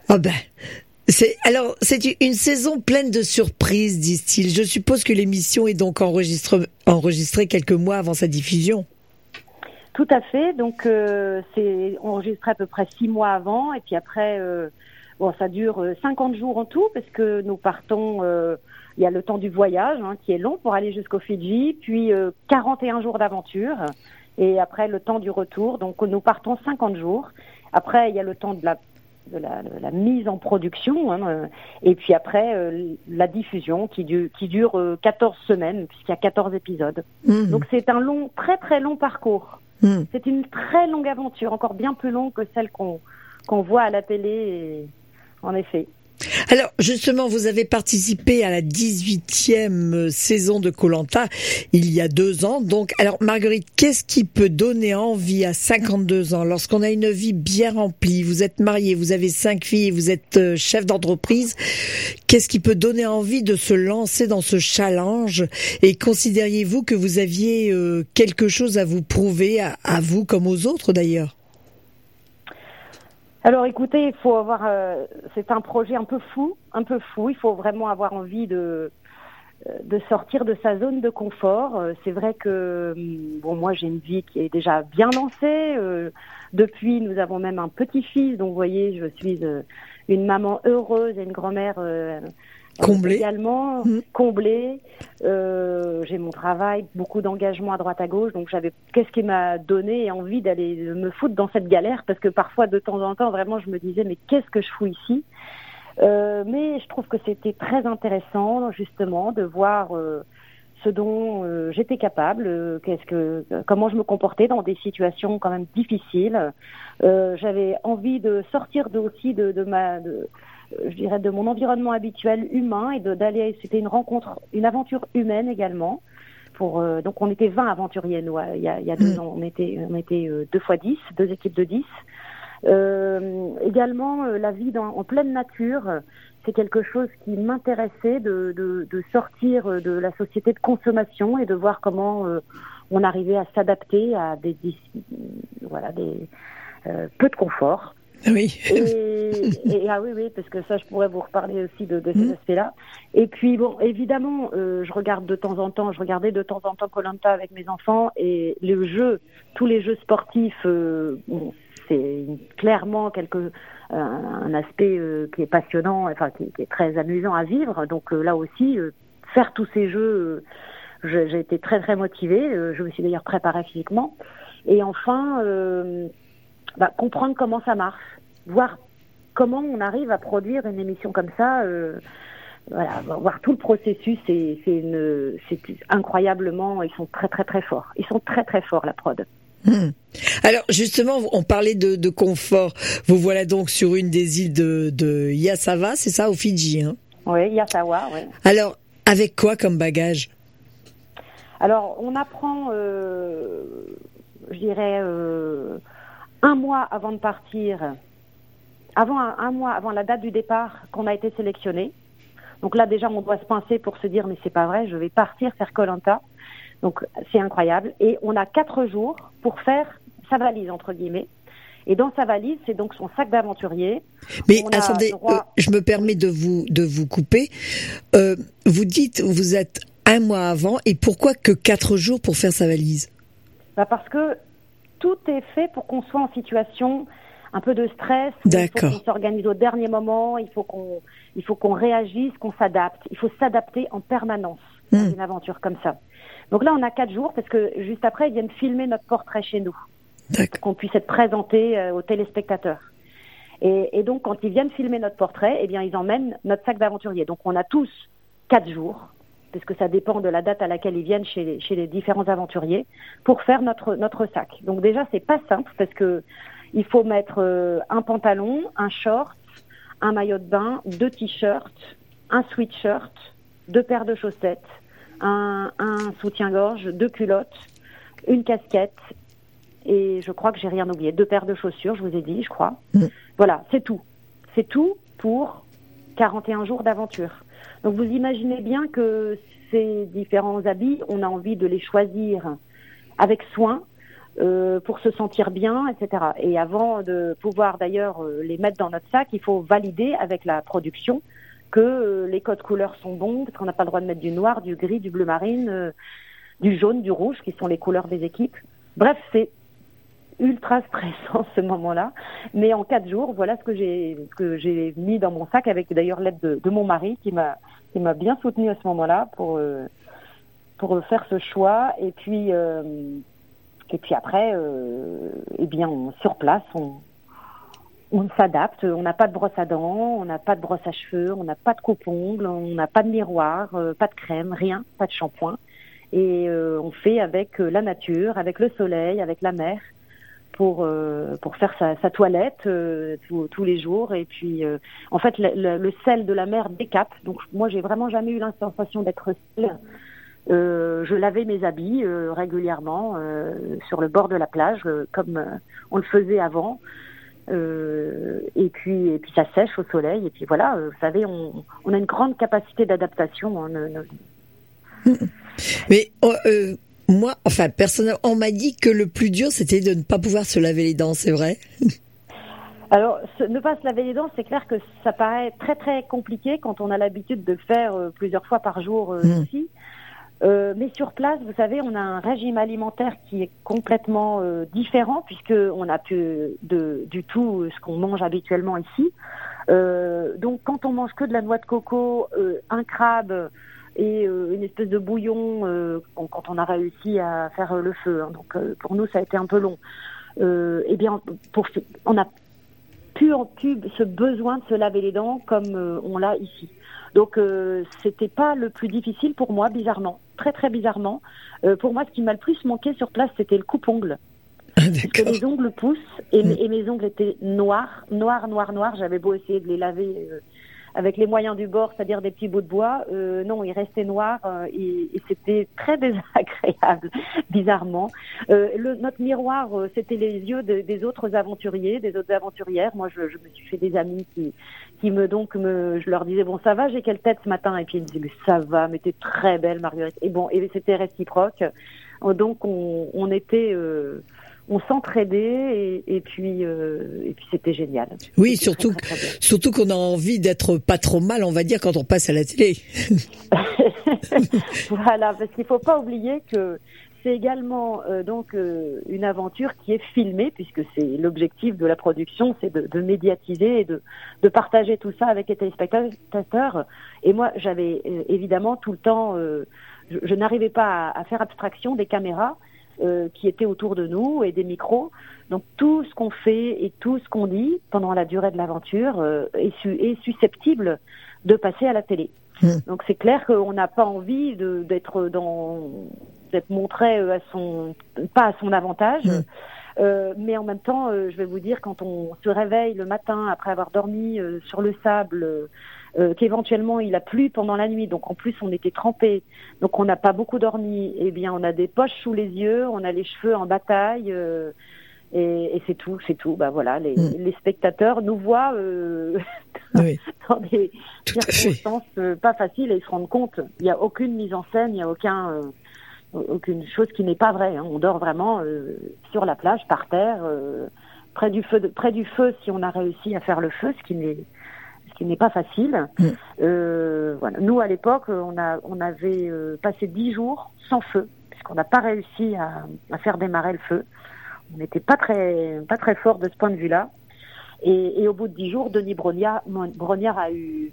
C'est une saison pleine de surprises, disent-ils. Je suppose que l'émission est donc enregistrée quelques mois avant sa diffusion. Tout à fait, donc c'est enregistré à peu près 6 mois avant, et puis après, ça dure 50 jours en tout, parce que nous partons, il y a le temps du voyage, qui est long pour aller jusqu'au Fidji, puis 41 jours d'aventure, et après le temps du retour, donc nous partons 50 jours. Après, il y a le temps de la mise en production, et puis après la diffusion qui dure 14 semaines, puisqu'il y a 14 épisodes. Donc c'est un très très long parcours. C'est une très longue aventure, encore bien plus longue que celle qu'on voit à la télé, en effet. Alors, justement, vous avez participé à la 18e saison de Koh-Lanta il y a 2 ans. Donc, alors, Marguerite, qu'est-ce qui peut donner envie à 52 ans, lorsqu'on a une vie bien remplie, vous êtes mariée, vous avez 5 filles, vous êtes chef d'entreprise, qu'est-ce qui peut donner envie de se lancer dans ce challenge? Et considériez-vous que vous aviez quelque chose à vous prouver, à vous comme aux autres d'ailleurs? Alors écoutez, il faut avoir, c'est un projet un peu fou. Il faut vraiment avoir envie de sortir de sa zone de confort. C'est vrai que moi j'ai une vie qui est déjà bien lancée. Depuis, nous avons même un petit-fils, donc vous voyez, je suis une maman heureuse et une grand-mère comblée. Également comblée. J'ai mon travail, beaucoup d'engagement à droite à gauche, donc qu'est-ce qui m'a donné envie d'aller me foutre dans cette galère, parce que parfois de temps en temps vraiment je me disais mais qu'est-ce que je fous ici. Mais je trouve que c'était très intéressant justement de voir ce dont j'étais capable, comment je me comportais dans des situations quand même difficiles. J'avais envie de sortir aussi de mon environnement habituel humain et d'aller. C'était une aventure humaine également. Donc on était 20 aventuriers nous il y a 2 ans. On était 2 fois 10, 2 équipes de 10. Également la vie en pleine nature, c'est quelque chose qui m'intéressait de sortir de la société de consommation et de voir comment on arrivait à s'adapter à peu de confort. Oui. Oui, parce que ça, je pourrais vous reparler aussi de ces aspects-là. Et puis, bon, évidemment, je regardais de temps en temps Koh-Lanta avec mes enfants, et tous les jeux sportifs, c'est clairement un aspect qui est passionnant, enfin, qui est très amusant à vivre. Donc là aussi, faire tous ces jeux, j'ai été très, très motivée. Je me suis d'ailleurs préparée physiquement. Et enfin, comprendre comment ça marche, voir comment on arrive à produire une émission comme ça, voir tout le processus, c'est incroyablement, ils sont très très très forts. Ils sont très très forts, la prod. Alors justement, on parlait de confort. Vous voilà donc sur une des îles de Yasawa, c'est ça, aux Fidji, hein? Oui, Yasawa, oui. Alors, avec quoi comme bagage? Alors, on apprend, je dirais, 1 mois avant de partir, un mois avant la date du départ, qu'on a été sélectionné. Donc là, déjà, on doit se pincer pour se dire, mais c'est pas vrai, je vais partir faire Koh-Lanta. Donc, c'est incroyable. Et on a 4 jours pour faire sa valise, entre guillemets. Et dans sa valise, c'est donc son sac d'aventurier. Mais attendez, je me permets de vous couper. Vous dites, vous êtes 1 mois avant, et pourquoi que 4 jours pour faire sa valise? Parce que tout est fait pour qu'on soit en situation un peu de stress. D'accord. Il faut qu'on s'organise au dernier moment, il faut qu'on réagisse, qu'on s'adapte. Il faut s'adapter en permanence dans une aventure comme ça. Donc là, on a 4 jours, parce que juste après, ils viennent filmer notre portrait chez nous. D'accord. Pour qu'on puisse être présenté aux téléspectateurs. Et donc, quand ils viennent filmer notre portrait, eh bien, ils emmènent notre sac d'aventurier. Donc, on a tous 4 jours, parce que ça dépend de la date à laquelle ils viennent chez les différents aventuriers, pour faire notre sac. Donc déjà, c'est pas simple, parce que il faut mettre un pantalon, un short, un maillot de bain, 2 t-shirts, un sweatshirt, 2 paires de chaussettes, un soutien-gorge, 2 culottes, une casquette, et je crois que j'ai rien oublié, 2 paires de chaussures, je vous ai dit, je crois. Voilà, c'est tout. C'est tout pour 41 jours d'aventure. Donc vous imaginez bien que ces différents habits, on a envie de les choisir avec soin, pour se sentir bien, etc. Et avant de pouvoir d'ailleurs les mettre dans notre sac, il faut valider avec la production que les codes couleurs sont bons, parce qu'on n'a pas le droit de mettre du noir, du gris, du bleu marine, du jaune, du rouge, qui sont les couleurs des équipes. Bref, c'est ultra stressant ce moment-là. Mais en 4 jours, voilà ce que j'ai mis dans mon sac, avec d'ailleurs l'aide de mon mari qui m'a bien soutenue à ce moment-là pour faire ce choix. Et puis après, sur place, on s'adapte. On n'a pas de brosse à dents, on n'a pas de brosse à cheveux, on n'a pas de coupe-ongles, on n'a pas de miroir, pas de crème, rien, pas de shampoing. Et on fait avec la nature, avec le soleil, avec la mer, pour faire sa toilette tous les jours. Et puis, en fait, le sel de la mer décape. Donc, moi, j'ai vraiment jamais eu la sensation d'être seule. Je lavais mes habits régulièrement sur le bord de la plage, comme on le faisait avant. Et puis ça sèche au soleil. Et puis voilà, vous savez, on a une grande capacité d'adaptation. Mais moi, personnellement, on m'a dit que le plus dur, c'était de ne pas pouvoir se laver les dents, c'est vrai? Alors, ne pas se laver les dents, c'est clair que ça paraît très très compliqué quand on a l'habitude de le faire plusieurs fois par jour ici. Mais sur place, vous savez, on a un régime alimentaire qui est complètement différent puisque on n'a plus du tout ce qu'on mange habituellement ici. Donc, quand on mange que de la noix de coco, un crabe et une espèce de bouillon, quand on a réussi à faire le feu. Hein. Donc, pour nous, ça a été un peu long. Eh bien, on n'a plus ce besoin de se laver les dents comme on l'a ici. Donc c'était pas le plus difficile pour moi, bizarrement, très très bizarrement. Pour moi, ce qui m'a le plus manqué sur place, c'était le coupe-ongle. Parce que les ongles poussent et mes ongles étaient noirs. J'avais beau essayer de les laver avec les moyens du bord, c'est-à-dire des petits bouts de bois. Non, ils restaient noirs et c'était très désagréable, bizarrement. Notre miroir, c'était les yeux des autres aventuriers, des autres aventurières. Moi, je me suis fait des amis qui je leur disais, bon, ça va, j'ai quelle tête ce matin? Et puis ils me disaient, mais ça va, mais t'es très belle, Marguerite. Et bon, et c'était réciproque. Donc on était... on s'entraidait et puis c'était génial. Oui, c'était surtout qu'on a envie d'être pas trop mal, on va dire, quand on passe à la télé. Voilà, parce qu'il faut pas oublier que c'est également une aventure qui est filmée, puisque c'est l'objectif de la production, c'est de médiatiser et de partager tout ça avec les téléspectateurs. Et moi, j'avais évidemment tout le temps, je n'arrivais pas à faire abstraction des caméras qui étaient autour de nous et des micros. Donc tout ce qu'on fait et tout ce qu'on dit pendant la durée de l'aventure est susceptible de passer à la télé. Donc c'est clair qu'on n'a pas envie d'être montré pas à son avantage. Mais en même temps, je vais vous dire, quand on se réveille le matin après avoir dormi sur le sable, qu'éventuellement il a plu pendant la nuit, donc en plus on était trempés, donc on n'a pas beaucoup dormi, eh bien on a des poches sous les yeux, on a les cheveux en bataille, et c'est tout. Bah voilà, les spectateurs nous voient dans des circonstances pas faciles et ils se rendent compte. Il n'y a aucune mise en scène, il n'y a aucune chose qui n'est pas vraie. Hein. On dort vraiment sur la plage, par terre, près du feu si on a réussi à faire le feu, ce qui n'est pas facile. Voilà. Nous, à l'époque, on avait passé 10 jours sans feu, puisqu'on n'a pas réussi à faire démarrer le feu. On n'était pas très fort de ce point de vue-là. Et au bout de 10 jours, Denis Brognard a eu,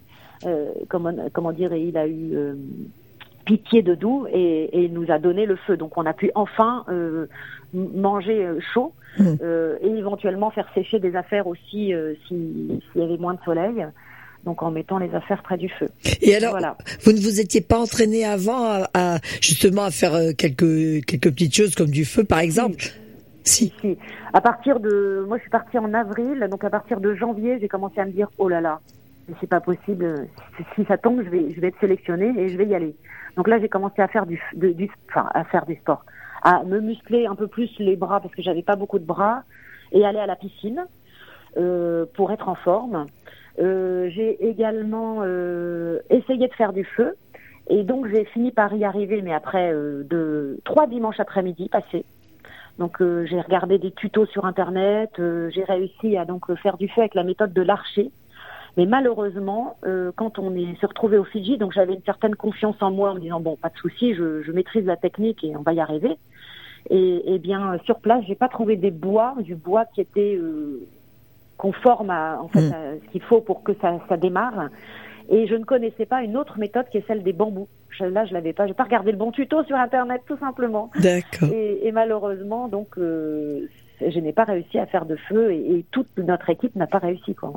il a eu pitié de nous et il nous a donné le feu. Donc on a pu enfin manger chaud et éventuellement faire sécher des affaires aussi s'il y avait moins de soleil. Donc en mettant les affaires près du feu. Et alors, voilà. Vous ne vous étiez pas entraîné avant à justement à faire quelques petites choses comme du feu, par exemple? Si. Moi je suis partie en avril, donc à partir de janvier, j'ai commencé à me dire, oh là là, c'est pas possible. Si ça tombe, je vais être sélectionnée et je vais y aller. Donc là, j'ai commencé à faire à faire du sport, à me muscler un peu plus les bras parce que j'avais pas beaucoup de bras et aller à la piscine pour être en forme. J'ai également essayé de faire du feu et donc j'ai fini par y arriver, mais après 3 dimanches après-midi passés. Donc j'ai regardé des tutos sur internet, j'ai réussi à donc faire du feu avec la méthode de l'archer. Mais malheureusement, quand on s'est retrouvé au Fidji, donc j'avais une certaine confiance en moi en me disant bon, pas de souci, je maîtrise la technique et on va y arriver. Et bien sur place, j'ai pas trouvé du bois qui était conforme à ce qu'il faut pour que ça démarre. Et je ne connaissais pas une autre méthode qui est celle des bambous. Là, je l'avais pas. J'ai pas regardé le bon tuto sur internet, tout simplement. D'accord. Et malheureusement, donc, je n'ai pas réussi à faire de feu et toute notre équipe n'a pas réussi, quoi.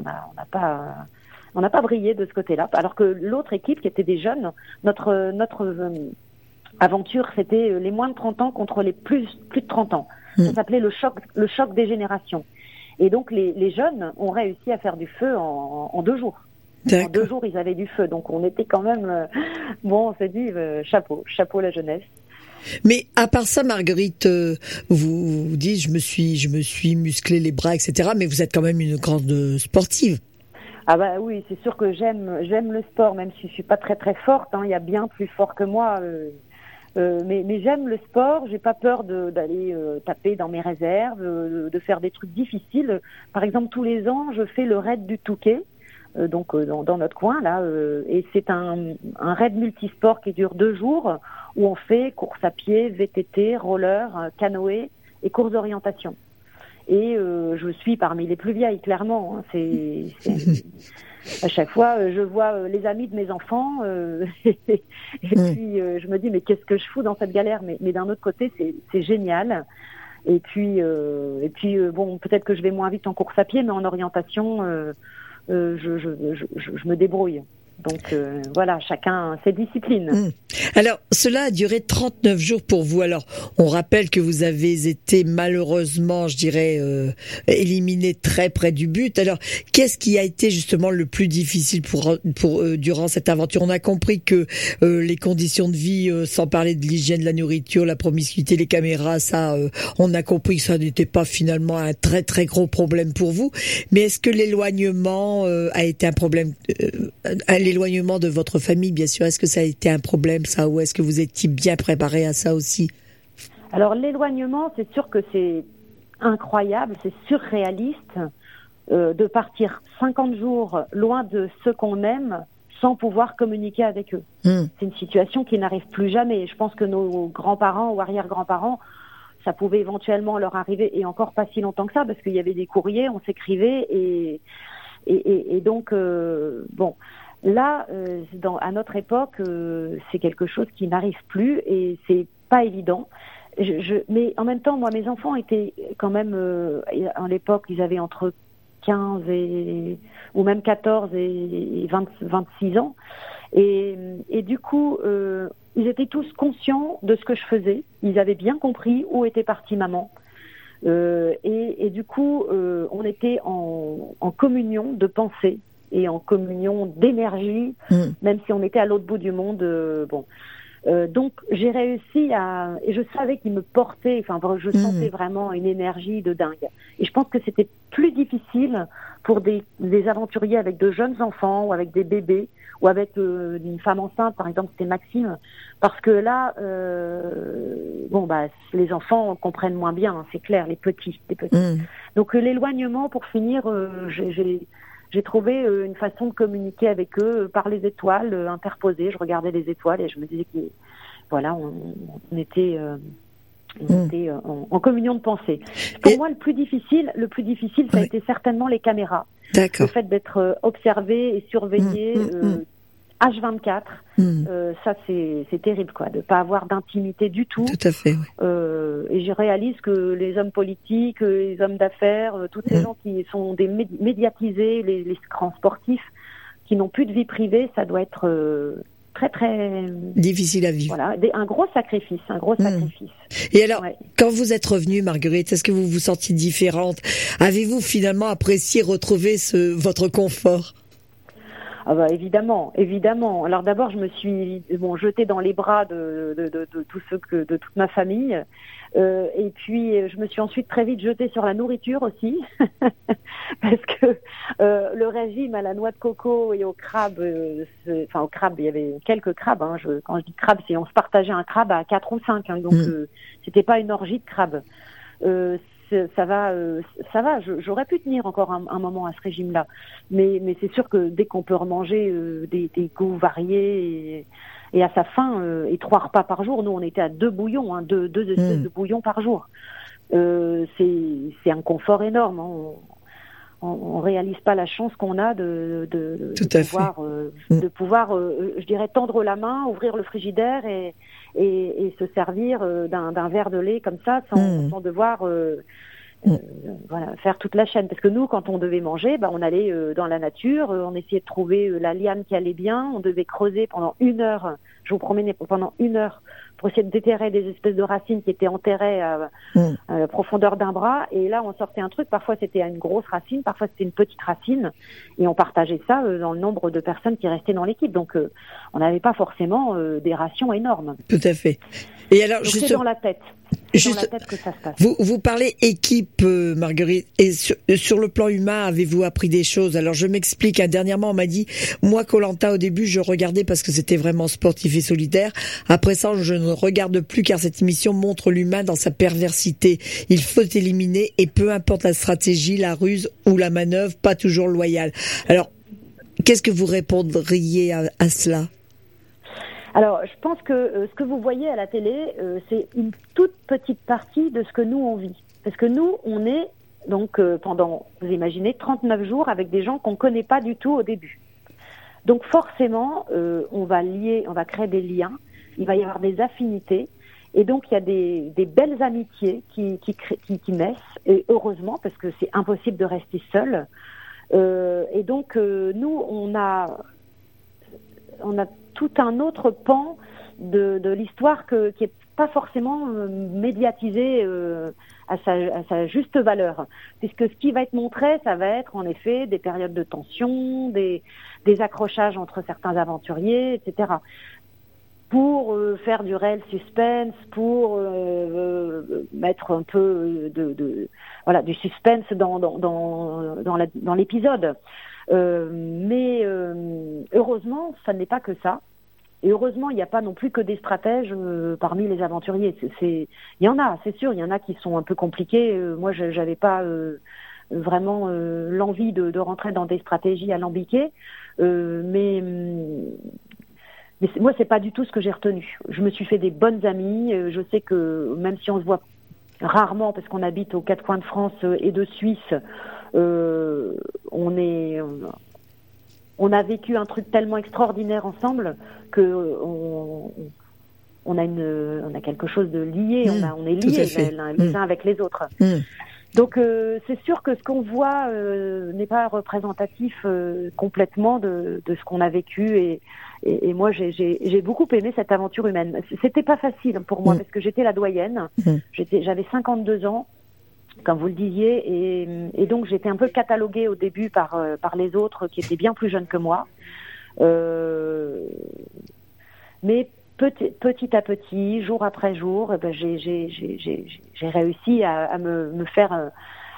On n'a pas brillé de ce côté-là. Alors que l'autre équipe, qui était des jeunes, notre aventure, c'était les moins de 30 ans contre les plus de 30 ans. Ça s'appelait le choc des générations. Et donc, les jeunes ont réussi à faire du feu en 2 jours. D'accord. En 2 jours, ils avaient du feu. Donc, on était quand même... on s'est dit, chapeau la jeunesse. Mais à part ça, Marguerite, vous dites, je me suis musclé les bras, etc. Mais vous êtes quand même une grande sportive. Ah bah oui, c'est sûr que j'aime le sport, même si je suis pas très très forte. Hein. Il y a bien plus fort que moi Mais j'aime le sport, j'ai pas peur d'aller taper dans mes réserves, de faire des trucs difficiles. Par exemple, tous les ans, je fais le raid du Touquet, donc dans notre coin là, et c'est un raid multisport qui dure 2 jours où on fait course à pied, VTT, roller, canoë et course d'orientation. Et je suis parmi les plus vieilles, clairement. Hein. C'est à chaque fois, je vois les amis de mes enfants, et puis je me dis mais qu'est-ce que je fous dans cette galère, mais d'un autre côté, c'est génial. Et puis bon, peut-être que je vais moins vite en course à pied, mais en orientation, je me débrouille. Donc voilà, chacun ses disciplines. Alors, cela a duré 39 jours pour vous. Alors, on rappelle que vous avez été malheureusement, je dirais, éliminé très près du but. Alors, qu'est-ce qui a été justement le plus difficile pour durant cette aventure? On a compris que les conditions de vie, sans parler de l'hygiène, de la nourriture, la promiscuité, les caméras, ça, on a compris que ça n'était pas finalement un très très gros problème pour vous. Mais est-ce que l'éloignement a été un problème? L'éloignement de votre famille, bien sûr, est-ce que ça a été un problème, ça, ou est-ce que vous étiez bien préparé à ça aussi? Alors, l'éloignement, c'est sûr que c'est incroyable, c'est surréaliste de partir 50 jours loin de ceux qu'on aime sans pouvoir communiquer avec eux. C'est une situation qui n'arrive plus jamais. Je pense que nos grands-parents ou arrière-grands-parents, ça pouvait éventuellement leur arriver, et encore pas si longtemps que ça, parce qu'il y avait des courriers, on s'écrivait, et donc, bon... Là, à notre époque, c'est quelque chose qui n'arrive plus et c'est pas évident. Mais en même temps, moi, mes enfants étaient quand même, à l'époque, ils avaient entre 15 ou même 14 et 26 ans. Et du coup, ils étaient tous conscients de ce que je faisais. Ils avaient bien compris où était partie maman. Et du coup, on était en communion de pensée et en communion d'énergie, même si on était à l'autre bout du monde. Donc j'ai réussi et je savais qu'il me portait, enfin je sentais vraiment une énergie de dingue. Et je pense que c'était plus difficile pour des aventuriers avec de jeunes enfants ou avec des bébés ou avec une femme enceinte, par exemple, c'était Maxime, parce que là, les enfants comprennent moins bien, hein, c'est clair, les petits. Donc l'éloignement, pour finir, j'ai trouvé une façon de communiquer avec eux par les étoiles interposées. Je regardais les étoiles et je me disais que voilà, on était en communion de pensée. Pour moi, le plus difficile, ça a été certainement les caméras. D'accord. Le fait d'être observé et surveillé H24, ça c'est terrible, quoi, de pas avoir d'intimité du tout. Tout à fait. Oui. Et je réalise que les hommes politiques, les hommes d'affaires, tous ces gens qui sont des médiatisés, les grands sportifs, qui n'ont plus de vie privée, ça doit être très très difficile à vivre. Voilà, un gros sacrifice. Et alors, quand vous êtes revenue, Marguerite, est-ce que vous vous sentiez différente? Avez-vous finalement apprécié retrouver votre confort? Ah bah évidemment. Alors d'abord, je me suis jetée dans les bras de toute ma famille, et puis je me suis ensuite très vite jetée sur la nourriture aussi, parce que le régime à la noix de coco et au crabe, au crabe, il y avait quelques crabes. Hein, quand je dis crabe, c'est on se partageait un crabe à 4 ou 5, hein, donc c'était pas une orgie de crabes. Ça va. J'aurais pu tenir encore un moment à ce régime-là, mais c'est sûr que dès qu'on peut remanger des goûts variés et à sa faim, et 3 repas par jour, nous on était à 2 bouillons, hein, deux espèces de bouillons par jour. C'est un confort énorme. Hein. On réalise pas la chance qu'on a de pouvoir, je dirais, tendre la main, ouvrir le frigidaire et se servir d'un verre de lait comme ça sans devoir faire toute la chaîne. Parce que nous, quand on devait manger, on allait dans la nature, on essayait de trouver la liane qui allait bien, on devait creuser pendant 1 heure, je vous promets, pendant 1 heure pour essayer de déterrer des espèces de racines qui étaient enterrées à la profondeur d'un bras, et là on sortait un truc, parfois c'était une grosse racine, parfois c'était une petite racine, et on partageait ça dans le nombre de personnes qui restaient dans l'équipe, donc on n'avait pas forcément des rations énormes. Tout à fait. Et alors, donc c'est dans la tête. C'est dans la tête que ça se passe. Vous parlez équipe, Marguerite, et sur le plan humain, avez-vous appris des choses? Alors je m'explique, dernièrement on m'a dit, moi Koh-Lanta au début je regardais parce que c'était vraiment sportif et solitaire, après ça je ne ne regarde plus car cette émission montre l'humain dans sa perversité. Il faut éliminer et peu importe la stratégie, la ruse ou la manœuvre, pas toujours loyale. Alors, qu'est-ce que vous répondriez à cela ? Alors, je pense que ce que vous voyez à la télé, c'est une toute petite partie de ce que nous, on vit. Parce que nous, on est donc pendant, vous imaginez, 39 jours avec des gens qu'on ne connaît pas du tout au début. Donc forcément, on va créer des liens, il va y avoir des affinités. Et donc, il y a des belles amitiés qui naissent, et heureusement, parce que c'est impossible de rester seul. Et donc, nous, on a tout un autre pan de l'histoire qui est pas forcément médiatisé à sa juste valeur, puisque ce qui va être montré, ça va être en effet des périodes de tension, des accrochages entre certains aventuriers, etc. Pour faire du réel suspense, pour mettre un peu du suspense dans l'épisode. Mais heureusement, ça n'est pas que ça. Et heureusement, il n'y a pas non plus que des stratèges parmi les aventuriers. Il y en a, c'est sûr, il y en a qui sont un peu compliqués. Moi, j'avais pas vraiment l'envie de rentrer dans des stratégies alambiquées, mais moi, c'est pas du tout ce que j'ai retenu. Je me suis fait des bonnes amies. Je sais que même si on se voit rarement, parce qu'on habite aux quatre coins de France et de Suisse, on a vécu un truc tellement extraordinaire ensemble que on a quelque chose de lié. On est liés les uns avec les autres. Donc c'est sûr que ce qu'on voit n'est pas représentatif complètement de ce qu'on a vécu et moi j'ai beaucoup aimé cette aventure humaine. C'était pas facile pour moi parce que j'étais la doyenne. J'avais 52 ans, comme vous le disiez, et donc j'étais un peu cataloguée au début par les autres qui étaient bien plus jeunes que moi. Mais petit à petit, jour après jour, j'ai réussi à me faire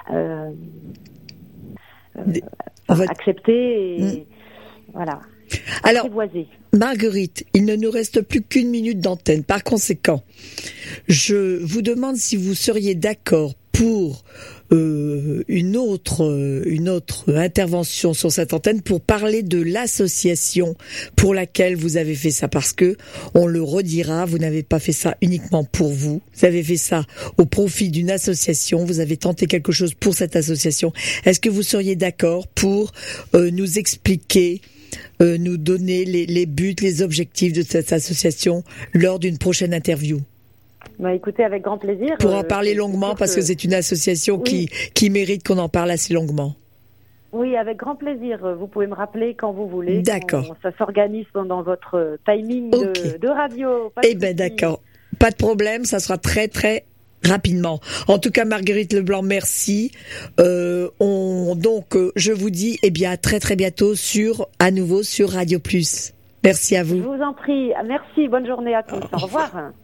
accepter et voilà. Alors, Marguerite, il ne nous reste plus qu'une minute d'antenne. Par conséquent, je vous demande si vous seriez d'accord pour une autre intervention sur cette antenne pour parler de l'association pour laquelle vous avez fait ça, parce que on le redira, vous n'avez pas fait ça uniquement pour vous, vous avez fait ça au profit d'une association, vous avez tenté quelque chose pour cette association. Est-ce que vous seriez d'accord pour nous expliquer, nous donner les buts, les objectifs de cette association lors d'une prochaine interview? Bah, écoutez, avec grand plaisir. Pour en parler longuement, parce que c'est une association qui mérite qu'on en parle assez longuement. Oui, avec grand plaisir. Vous pouvez me rappeler quand vous voulez. D'accord. Ça s'organise dans votre timing de radio. Eh ben d'accord. Pas de problème, ça sera très très rapidement. En tout cas, Marguerite Leblanc, merci. Donc, je vous dis, à très très bientôt à nouveau sur Radio Plus. Merci à vous. Je vous en prie. Merci. Bonne journée à tous. Au revoir.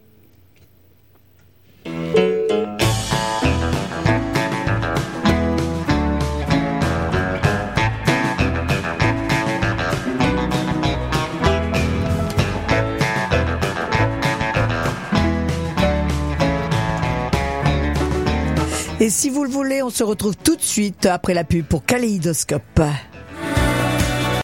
Et si vous le voulez, on se retrouve tout de suite après la pub pour Kaléidoscope.